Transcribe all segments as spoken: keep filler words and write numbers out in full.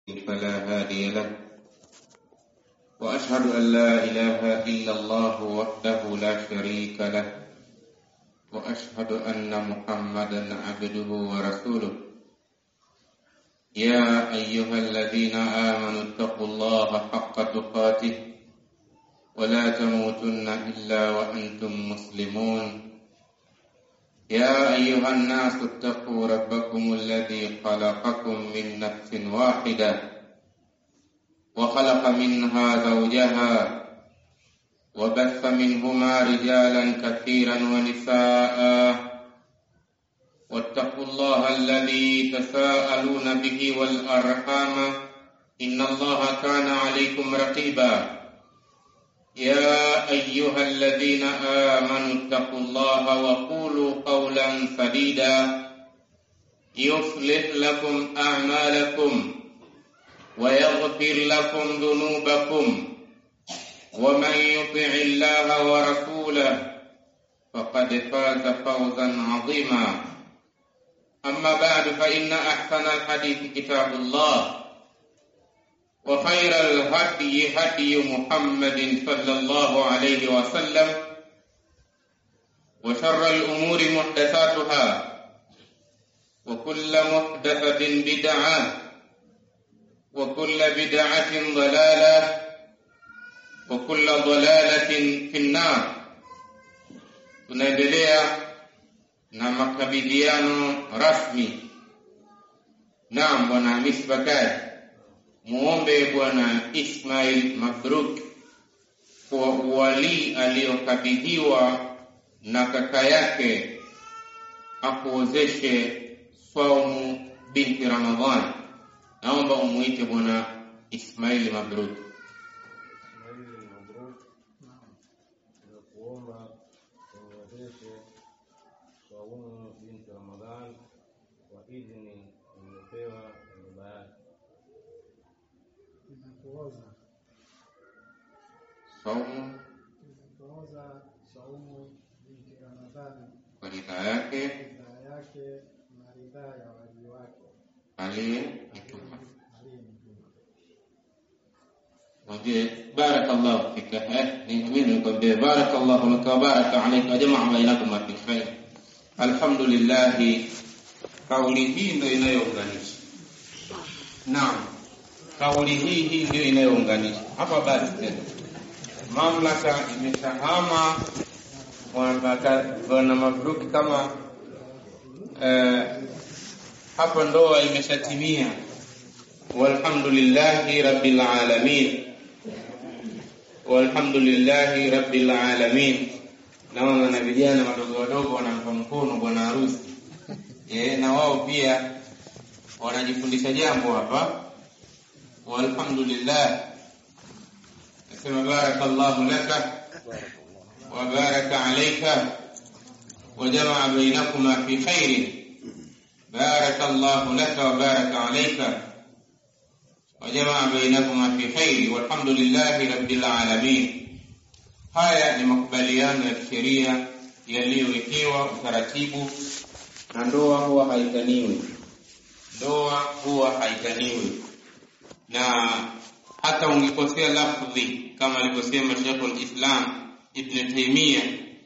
فلا هادي له وأشهد أن لا إله إلا الله وحده لا شريك له وأشهد أن محمدا عبده ورسوله يا أيها الذين آمنوا اتقوا الله حق تقاته ولا تموتن إلا وأنتم مسلمون يا أيها الناس اتقوا ربكم الذي خلقكم من نفس واحدة وخلق منها زوجها وبث منهما رجالا كثيرا ونساء واتقوا الله الذي تساءلون به والأرحام إن الله كان عليكم رقيبا يا أيها الذين آمنوا اتقوا الله وقولوا قولا سديدا يصلح لكم أعمالكم ويغفر لكم ذنوبكم ومن يطع الله ورسوله فقد فاز فوزا عظيما أما بعد فإن أحسن الحديث كتاب الله وخير الهدي هدي محمد صلى الله عليه وسلم وشر الأمور محدثاتها وكل محدثة بدعة وكل بدعة ضلالة وكل ضلالة في النار. Tunaendelea na makabidhiano rasmi. Naam, Bwana Hamis Bakari, muombe Bwana Ismail Mabruk kwa uwali aliyokabidhiwa na kaka yake akuozeshe Saumu binti Ramadhan. Naomba umuite Bwana Ismail Mabruk. Ismail Mabruk, nakuomba umuozeshe Saumu binti Ramadhan kwa idhini umepewa na baba yake. Inakuoza Saumu inakuoza Saumu binti Ramadhani kwa ridhaa yake ridhaa yake na ridhaa ya wali wake aliyemtuma. aliyemtuma. Mwambie barakallahu fika. Eh, mimi nikwambie barakallahu laka wa baraka alayka jamaa bainakum fi khair. Alhamdulillah, kauli hii ndio inayounganisha. Naam, kauli hii hii ndio inayounganisha. Hapa basi tena mamlaka imeshahama Bwana Mabruk kama eh, hapa ndoa imeshatimia. Walhamdulillahi rabbil alamin, walhamdulillahi rabbil alamin. Naona na vijana wadogo wadogo wanampa mkono bwana harusi. Eh, na wao pia wanajifundisha jambo hapa. Walhamdulillah, nasema barakallahu laka wa baraka alayka wa jamaa bainakuma fi khairin. barakallahu laka wa baraka alayka wa jamaa bainakuma fi khairin walhamdulillahi rabbil alamin. Haya ni makubaliano ya kisheria yaliyowekewa utaratibu, na ndoa huwa haitaniwi. Ndoa huwa haitaniwi. Na hata ungekosea lafzi kama alivyosema Sheikh al-Islam Ibn Taymiyyah,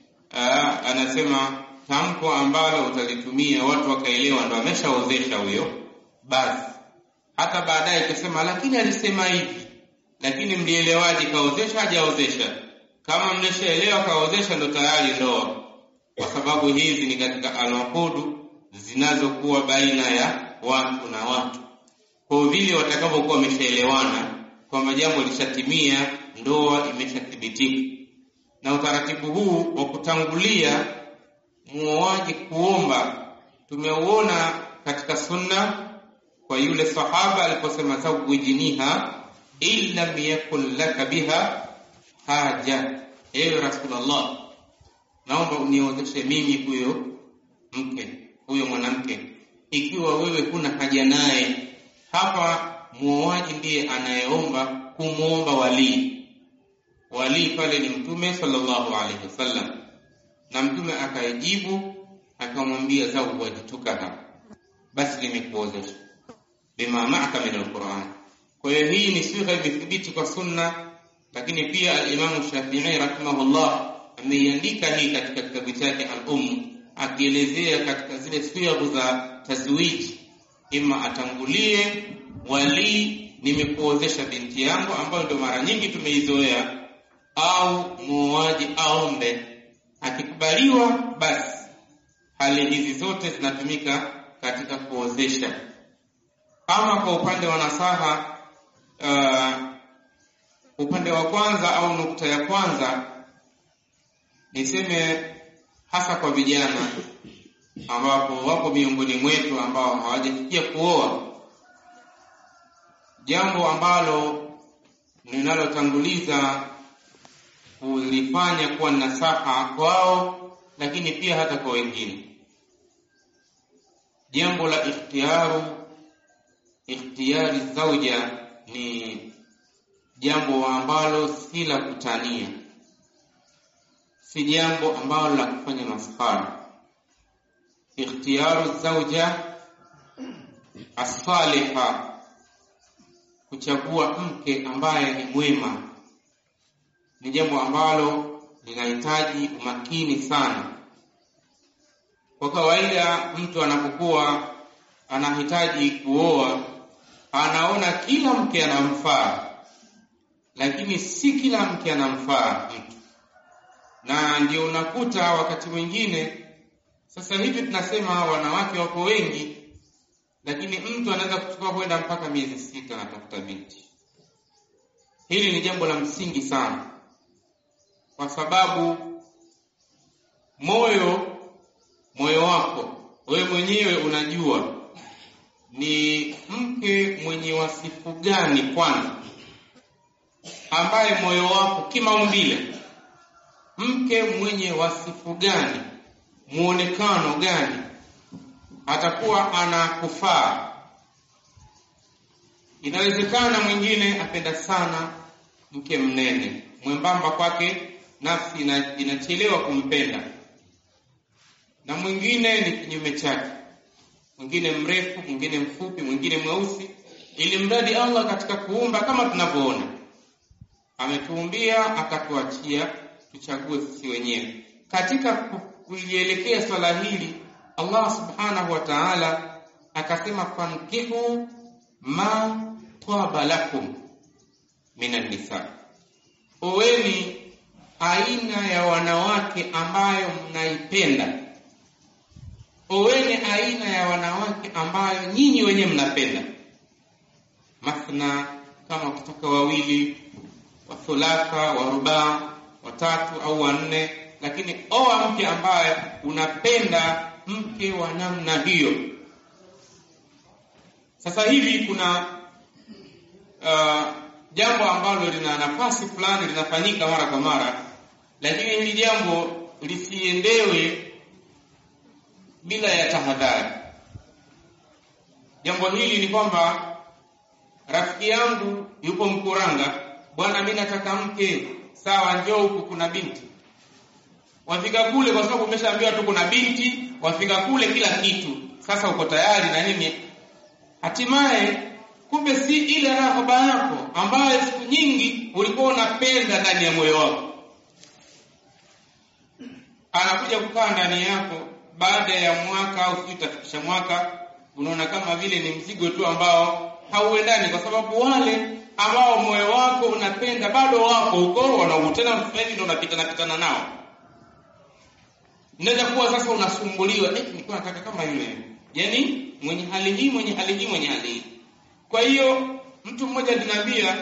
anasema tamko ambalo utalitumia watu wakaelewa ndo ameshaozesha huyo, basi hata baadaye kusema lakini alisema hivi, lakini mlielewaje kaozesha hajaozesha? Kama mlishaelewa kaozesha ndo tayari ndoa, kwa sababu hizi ni katika al-uqud zinazokuwa baina ya watu na watu. Kwa vile watakapokuwa wameshaelewana kwamba jambo lishatimia, ndoa imeshathibitika. Na utaratibu huu wa kutangulia muoaji kuomba tumeuona katika sunna kwa yule sahaba aliposema zawwijiniha illa yakul laka biha haja. Ewe Rasulullah, naomba uniozeshe mimi huyo mke, huyo mwanamke, ikiwa wewe kuna haja naye. Hapa muoaji ndiye anayeomba kumuomba wali. Wali pale ni Mtume sallallahu alaihi wasallam, na Mtume akaijibu akamwambia zawwajtuka, basi nimekuozesha bima ma'aka min al-Qur'an, Kwa hiyo hii ni sigha imethibiti kwa sunna, lakini pia al-Imam Shafi'i rahimahullah ameiandika hii katika kitabu chake al-Umm, akielezea katika zile sigha za tazwiji, ima atangulie wali, nimekuozesha binti yangu, ambayo ndio mara nyingi tumeizoea, au muoaji aombe, akikubaliwa basi hali hizi zote zinatumika katika kuozesha. Ama kwa upande wa nasaha, uh, upande wa kwanza au nukta ya kwanza, niseme hasa kwa vijana ambapo wapo miongoni mwetu ambao hawajafikia kuoa, jambo ambalo ninalotanguliza kulifanya kuwa nasaha kwao, lakini pia hata kwa wengine, jambo la ikhtiyaru ikhtiyari zauja ni jambo ambalo si la kutania, si jambo ambalo la kufanya maskhara. Ikhtiyaru zauja as-saliha, kuchagua mke ambaye ni mwema, ni jambo ambalo linahitaji umakini sana. Kwa kawaida mtu anapokuwa anahitaji kuoa, anaona kila mke anamfaa, lakini si kila mke anamfaa mtu. Na ndio unakuta wakati mwingine, sasa hivi tunasema wanawake wako wengi, lakini mtu anaweza kuchukua kwenda mpaka miezi sita anatafuta binti. Hili ni jambo la msingi sana, kwa sababu moyo moyo wako wewe mwenyewe unajua ni mke mwenye wasifu gani kwanza, ambaye moyo wako kimaumbile, mke mwenye wasifu gani, muonekano gani atakuwa anakufaa. Inawezekana mwingine apenda sana mke mnene, mwembamba, kwake nafsi inachelewa kumpenda, na mwingine ni kinyume chake, mwingine mrefu, mwingine mfupi, mwingine mweusi, ili mradi Allah katika kuumba kama tunavyoona ametuumbia akatuachia tuchague sisi wenyewe. Katika kuielekea swala hili, Allah subhanahu wa ta'ala akasema fankihu ma taba lakum minan nisa, oweni aina ya wanawake ambayo mnaipenda, oweni aina ya wanawake ambayo nyinyi wenyewe mnapenda. Mathna, kama ukitaka wawili, wa thulatha, wa rubaa, watatu au wanne, lakini oa mke ambaye unapenda mke wa namna hiyo. Sasa hivi kuna uh, jambo ambalo lina nafasi fulani linafanyika mara kwa mara, lakini hili jambo lisiendewe bila ya tahadhari. Jambo hili ni kwamba rafiki yangu yupo Mkuranga, bwana mimi nataka mke, sawa, njoo huku kuna binti. Wafika kule kwa sababu umeshaambiwa tu kuna binti, wafika kule kila kitu, sasa uko tayari na nini? Hatimaye kumbe si ile rahaba yako ambayo siku nyingi ulikuwa unapenda ndani ya moyo wako, anakuja kukaa ndani yako baada ya mwaka au sitafikisha mwaka, unaona kama vile ni mzigo tu ambao hauendani, kwa sababu wale ambao moyo wako unapenda bado wako huko, wanaukutana mfano ndio unapita napitana nao. Inaweza kuwa sasa unasumbuliwa, eh nilikuwa nataka kama yule, yani mwenye hali hii mwenye hali hii mwenye hali hii. Kwa hiyo mtu mmoja aliniambia,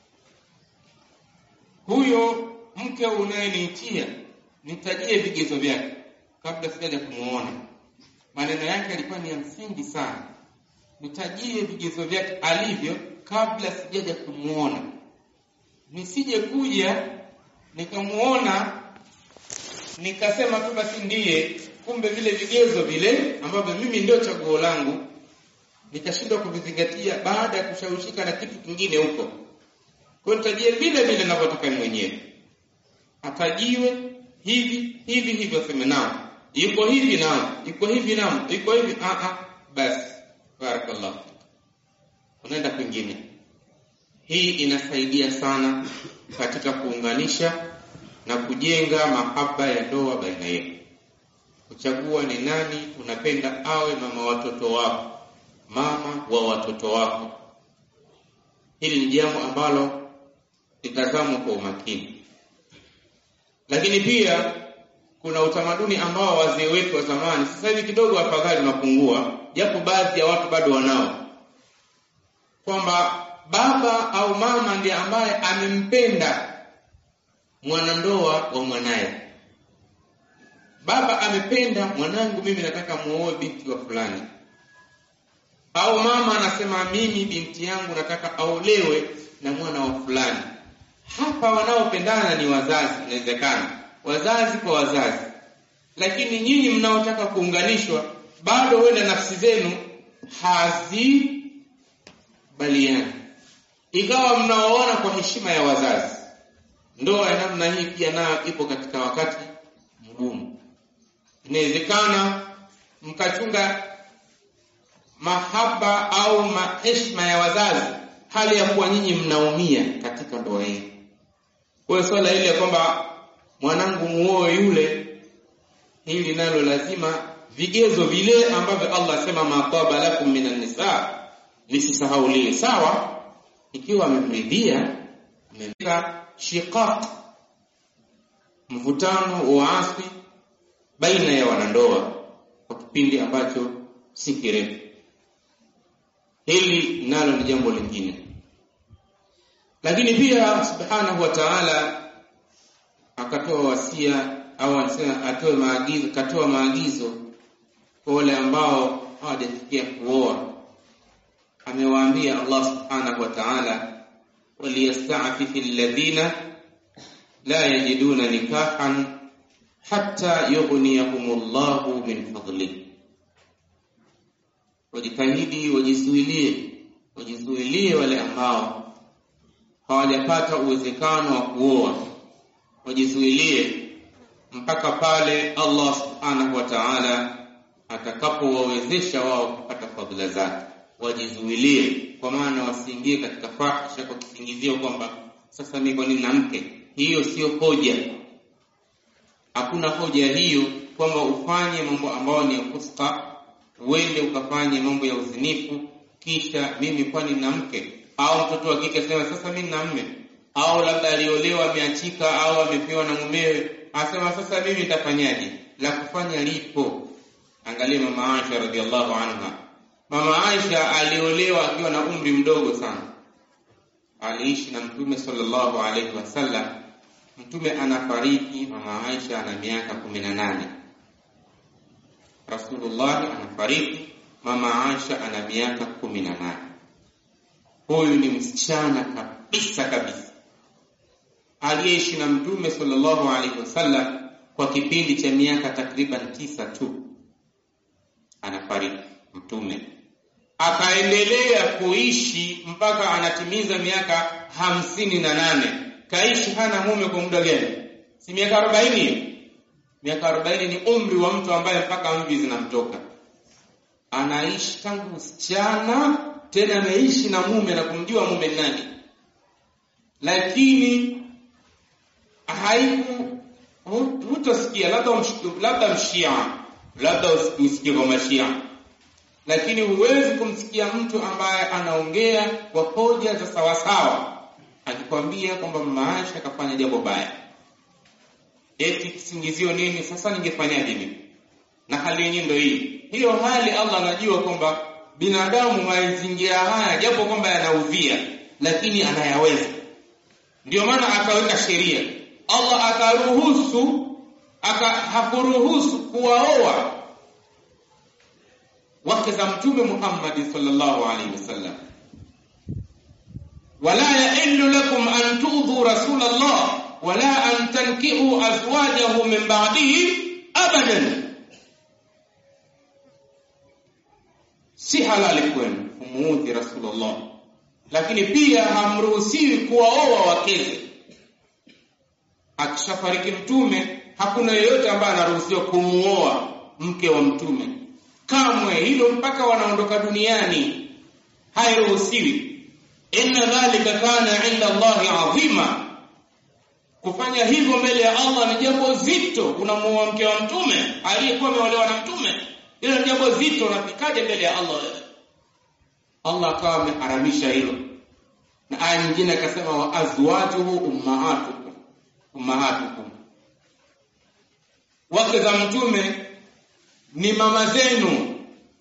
huyo mke unayeniitia nitajie vigezo vyake kabla sijaja kumuona. Maneno yake yalikuwa ni ya msingi sana, nitajie vigezo vyake alivyo kabla sijaja kumuona, nisije kuja nikamuona nikasema tu basi ndiye, kumbe vile vigezo vile ambavyo mimi ndio chaguo langu nikashindwa kuvizingatia baada ya kushawishika na kitu kingine huko. Kwa nitajie vile vile ninavyotaka mwenyewe, atajiwe hivi hivi hivi, aseme nao yuko hivi nao yuko hivi nao yuko hivi, a a basi barakallahu, unaenda kwingine. Hii inasaidia sana katika kuunganisha na kujenga mahaba ya ndoa baina yetu. Kuchagua ni nani unapenda awe mama watoto wako, mama wa watoto wako. Hili ni jambo ambalo litazamwa kwa umakini. Lakini pia kuna utamaduni ambao wazee wetu wa zamani, sasa hivi kidogo afadhali unapungua, japo baadhi ya watu bado wanao, kwamba baba au mama ndiye ambaye amempenda mwanandoa wa mwanae. Baba amependa, mwanangu mimi nataka muoe binti wa fulani. Au mama anasema mimi binti yangu nataka aolewe na mwana wa fulani. Hapa wanaopendana ni wazazi, inawezekana wazazi kwa wazazi. Lakini nyinyi mnaotaka kuunganishwa bado wenda nafsi zenu hazibaliani. Ikawa mnaoona kwa heshima ya wazazi. Ndoa ya namna hii pia nayo ipo katika wakati mgumu. Inawezekana mkachunga mahaba au maheshima ya wazazi hali ya kuwa nyinyi mnaumia katika ndoa hii. Kwa swala ile kwamba mwanangu muoe yule, hili nalo lazima vigezo vile ambavyo Allah sema maqaba lakum minan nisa lisisahauliwe. Sawa, ikiwa amemridhia, mmeka shiqaq, mvutano uasi baina ya wanandoa kwa kipindi ambacho si kirefu, hili nalo ni jambo lingine. Lakini pia subhanahu wa ta'ala akatoa wasia au anasema atoe maagizo, katoa maagizo kwa wale ambao hawajafikia kuoa. Amewaambia Allah subhanahu wa ta'ala, waliyasta'fifi alladhina la yajiduna nikahan hatta yughniyahumullahu min fadlihi. Wajitahidi, wajizuilie, wajizuilie wale ambao hawajapata uwezekano wa kuoa. Wajizuilie mpaka pale Allah subhanahu wa ta'ala atakapowawezesha wao kupata fadhila zake. Wajizuilie, kwa maana wasiingie katika fahisha kwa kisingizio kwamba sasa mimi ni mke. Hiyo sio hoja. Hakuna hoja hiyo kwamba ufanye mambo ambayo ni fuska, uende ukafanye mambo ya uzinifu kisha mimi kwani na mke. Au mtoto wa kike sema sasa mimi na mume, au labda aliolewa ameachika au amepewa na mumewe, asema sasa mimi nitafanyaje? La kufanya lipo. Angalia mama Aisha radhiallahu anha. Mama Aisha aliolewa akiwa na umri mdogo sana. Aliishi na Mtume sallallahu alaihi wasallam. Mtume anafariki, mama Aisha ana miaka kumi na nane. Rasulullah anafariki, mama Aisha ana miaka kumi na nane. Huyu ni msichana kabisa kabisa, aliyeishi na Mtume sallallahu alaihi wasallam kwa kipindi cha miaka takriban tisa tu. Anafariki Mtume, akaendelea kuishi mpaka anatimiza miaka hamsini na nane. Kaishi hana mume kwa muda gani? Si miaka arobaini? Miaka arobaini ni umri wa mtu ambaye mpaka mvi zinamtoka. Anaishi tangu msichana, tena ameishi na mume na kumjua mume nani. Lakini haiku hutosikia labda labda mshia, labda usikie kwa mashia, lakini huwezi kumsikia mtu ambaye anaongea kwa hoja za sawa sawa akikwambia kwamba mama Aisha akafanya jambo baya. Eti kisingizio nini? Sasa ningefanyaje mimi? Na hali yenyewe ndio hii. Hiyo hali Allah anajua kwamba binadamu mazingira haya japo kwamba yanaudhia, lakini anayaweza. Ndio maana akaweka sheria. Allah akaruhusu, aka hakuruhusu kuwaoa wake za Mtume Muhammad sallallahu alaihi wasallam. Wala yahillu lakum an tu'dhu Rasulallah wala an tankihu azwajahu min ba'dihi abadan. Si halali kwenu kumuudhi Rasulullah, lakini pia hamruhusiwi kuwaoa wakeze. Akishafariki Mtume, hakuna yeyote ambaye anaruhusiwa kumuoa mke wa Mtume. Kamwe, hilo mpaka wanaondoka duniani hairuhusiwi. inna dhalika kana 'inda Allahi 'azima. Kufanya hivyo mbele ya Allah ni jambo zito. Unamuoa mke wa mtume aliyekuwa ameolewa na mtume, hilo ni jambo zito. Unafikaje mbele ya Allah? Allah akawa ameharamisha hilo, na aya nyingine akasema wa azwajuhu ummahatukum ummahatukum, wake za mtume ni mama zenu,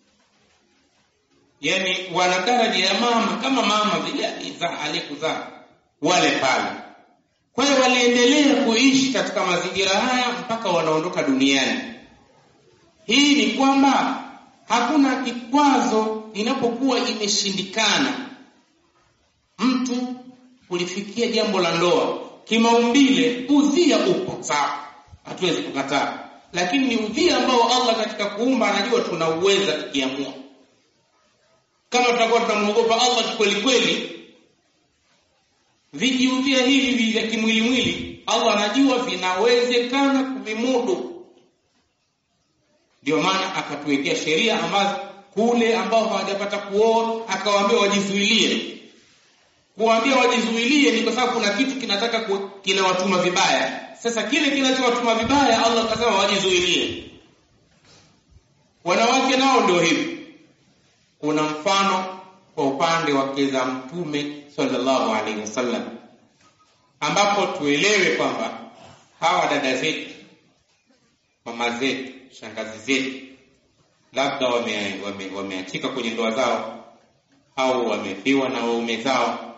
yani wana daraja ya mama, kama mama vile alizaa alikuzaa wale pale. Kwa hiyo waliendelea kuishi katika mazingira haya mpaka wanaondoka duniani. Hii ni kwamba hakuna kikwazo inapokuwa imeshindikana mtu kulifikia jambo la ndoa. Kimaumbile udhia upo, sawa, hatuwezi kukataa, lakini ni udhia ambao Allah katika kuumba anajua tunauweza tukiamua. Kama tutakuwa tunamuogopa Allah kweli kweli, vijiudhia hivi vya kimwili mwili Allah anajua vinawezekana kuvimudu. Ndio maana akatuwekea sheria ambazo kule ambao hawajapata kuoa akawaambia wajizuilie. Kuambia wajizuilie ni kwa sababu kuna kitu kinataka kinawatuma vibaya. Sasa kile kinachowatuma vibaya Allah akasema wajizuilie. Wanawake nao ndio hivi. Kuna mfano kwa upande wa keza mtume sallallahu alaihi wasallam, ambapo tuelewe kwamba hawa dada zetu, mama zetu, shangazi zetu, labda wameachika wame, wame kwenye ndoa zao au wamefiwa na waume zao,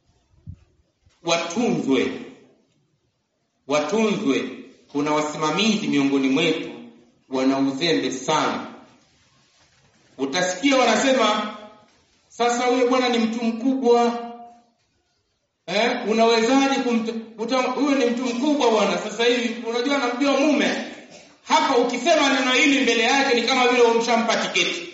watunzwe watunzwe. Kuna wasimamizi miongoni mwetu wana uzembe sana. Utasikia wanasema sasa huyo bwana ni mtu mkubwa, eh unawezaje kumta huyo ni mtu mkubwa bwana, sasa hivi unajua anamjua mume. Hapa ukisema neno hili mbele yake ni kama vile umshampa tiketi,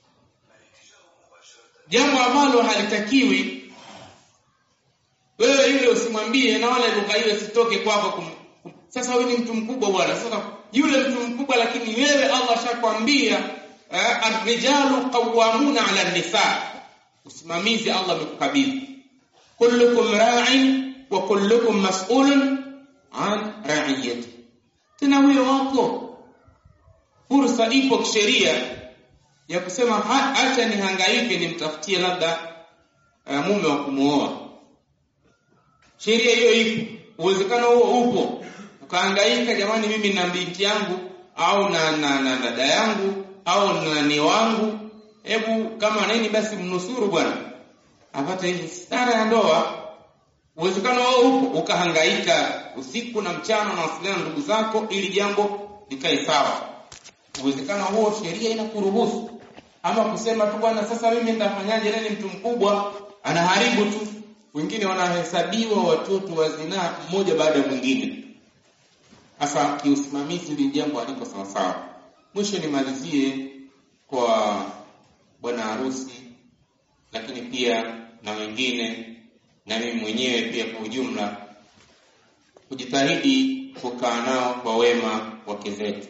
jambo ambalo halitakiwi. Wewe yule usimwambie na wala lugha hiyo sitoke kwako kum... sasa wewe ni mtu mkubwa bwana. Sasa yule mtu mkubwa, lakini wewe Allah shakwambia eh, ar-rijalu qawwamuna 'ala an-nisa. Usimamizi Allah amekukabidhi, kullukum ra'in wa kullukum mas'ulun 'an ra'iyati. Tena huyo wako fursa ipo kisheria ya kusema acha nihangaike nimtafutie labda uh, mume wa kumuoa. Sheria hiyo ipo, uwezekano huo upo. Ukahangaika, jamani mimi na binti yangu au na na, na dada yangu au na ni wangu, hebu kama nini basi mnusuru bwana apate hii stara ya ndoa. Uwezekano huo upo, ukahangaika usiku na mchana na wasiliana na ndugu zako ili jambo likae sawa. Uwezekano huo sheria inakuruhusu. Ama kusema tu bwana sasa mimi nitafanyaje, nani mtu mkubwa anaharibu tu. Wengine wanahesabiwa watoto wa zinaa mmoja baada ya mwingine. Sasa kiusimamizi ni jambo aliko sawa sawa. Mwisho nimalizie kwa bwana harusi, lakini pia na wengine na mimi mwenyewe pia kwa ujumla, kujitahidi kukaa nao kwa wema wake zetu.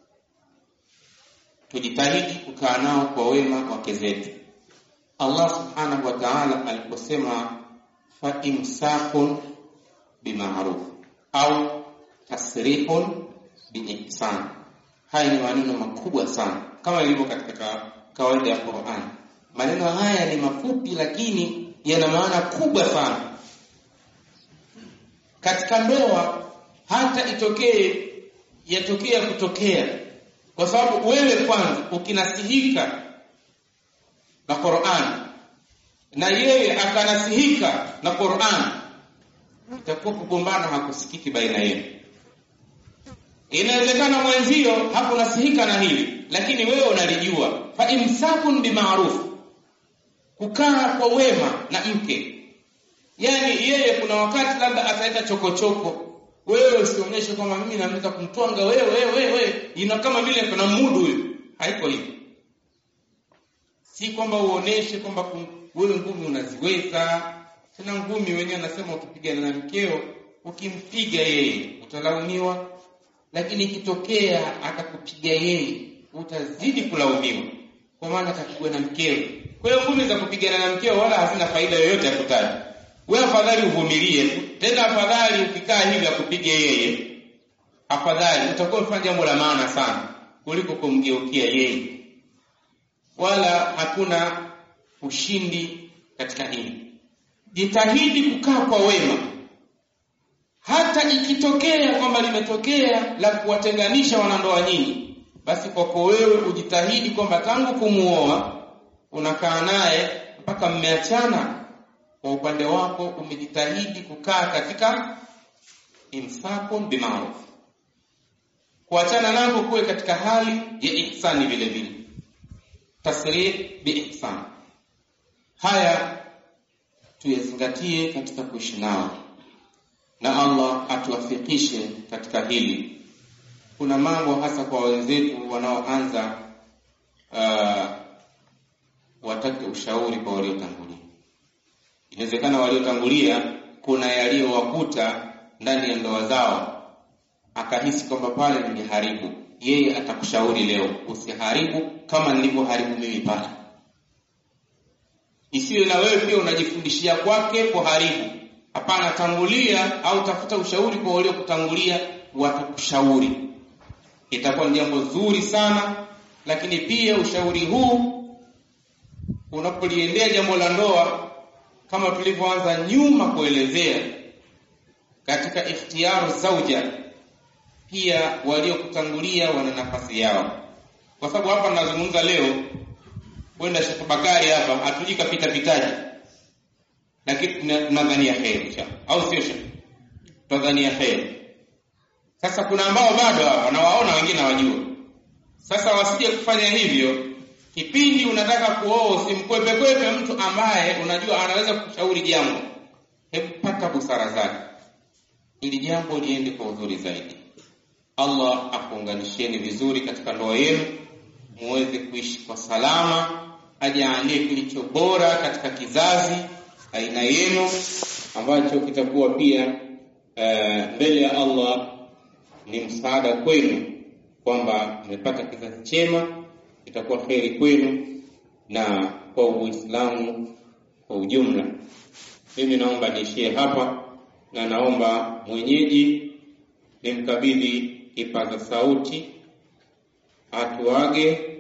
Tujitahidi kukaa nao kwa wema wake zetu. Allah subhanahu wa ta'ala aliposema fa imsakun bima'ruf au tasrihun biihsan, haya ni maneno makubwa sana kama ilivyo katika kawaida ya Qur'an. Maneno haya ni mafupi lakini yana maana kubwa sana katika ndoa. Hata itokee yatokea kutokea, kwa sababu wewe kwanza ukinasihika na Qur'an na yeye akanasihika na Qur'an, itakuwa kugombana hakusikiki baina yenu. Inawezekana mwenzio hakunasihika na hili lakini wewe unalijua. Fa imsakun bima'ruf, kukaa kwa wema na mke. Yani yeye kuna wakati labda ataita chokochoko, wewe usionyeshe kwamba mimi naweza kumtwanga wewe wewe wewe, ina kama vile kuna mudu huyo. Haiko hivyo. Si kwamba uoneshe kwamba wewe ngumi unaziweza. Tena ngumi wenyewe anasema ukipigana na mkeo, ukimpiga yeye utalaumiwa, lakini ikitokea akakupiga yeye utazidi kulaumiwa, kwa maana atakugwa na mkeo. Kwa hiyo ngumi za kupigana na mkeo wala hazina faida yoyote ya kutaja. Wewe afadhali uvumilie tu. Tena afadhali ukikaa hivi akupige yeye. Afadhali utakuwa umefanya jambo la maana sana kuliko kumgeukia yeye. Wala hakuna ushindi katika hili. Jitahidi kukaa kwa wema. Hata ikitokea kwamba limetokea la kuwatenganisha wanandoa nyinyi, basi kwako wewe ujitahidi kwamba tangu kumuoa unakaa naye mpaka mmeachana, kwa upande wako umejitahidi kukaa katika imsakun bima'ruf. Kuachana nako kuwe katika hali ya ihsani vile vile. Tasrih bi ihsan. Haya tuyazingatie katika kuishi nao. Na Allah atuwafikishe katika hili. Kuna mambo hasa kwa wenzetu wanaoanza uh, watake ushauri kwa waliotangulia. Inawezekana waliotangulia kuna yaliyowakuta ndani ya ndoa zao, akahisi kwamba pale niliharibu. Yeye atakushauri leo, usiharibu kama nilivyoharibu mimi pale. Isiwe na wewe pia unajifundishia kwake kuharibu. Hapana, tangulia au tafuta ushauri kwa wale kutangulia, watakushauri. Itakuwa ni jambo zuri sana. Lakini pia ushauri huu unapoliendea jambo la ndoa, kama tulivyoanza nyuma kuelezea katika ikhtiyaru zauja, pia waliokutangulia wana nafasi yao. Kwa sababu hapa nazungumza leo, kwenda Sheikh Bakari hapa hatujika pita pitaji, lakini tunadhania heri au sio Sheikh? Tunadhania heri. Sasa kuna ambao bado hapa na waona wengine hawajua. Sasa wasije kufanya hivyo. Kipindi unataka kuoa usimkwepe kwepe mtu ambaye unajua anaweza kushauri jambo. Hebu pata busara zake ili jambo liende kwa uzuri zaidi. Allah akuunganisheni vizuri katika ndoa yenu, muweze kuishi kwa salama, ajalie kilicho bora katika kizazi aina yenu ambacho kitakuwa pia uh, mbele ya Allah ni msaada kwenu, kwamba mmepata kizazi chema, itakuwa kheri kwenu na kwa Uislamu kwa ujumla. Mimi naomba niishie hapa, na naomba mwenyeji nimkabidhi kipaza sauti atuage